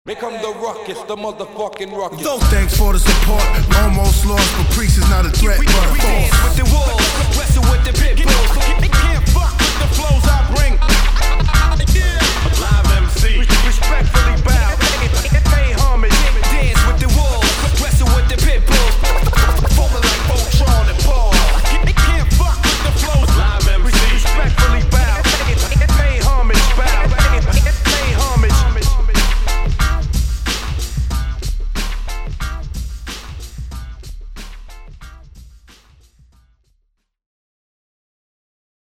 Become the ruckus, the motherfucking ruckus. Don't thanks for the support. Almost lost, but Priest is not a threat, but a force. With the wolves, wrestle with the pit bulls.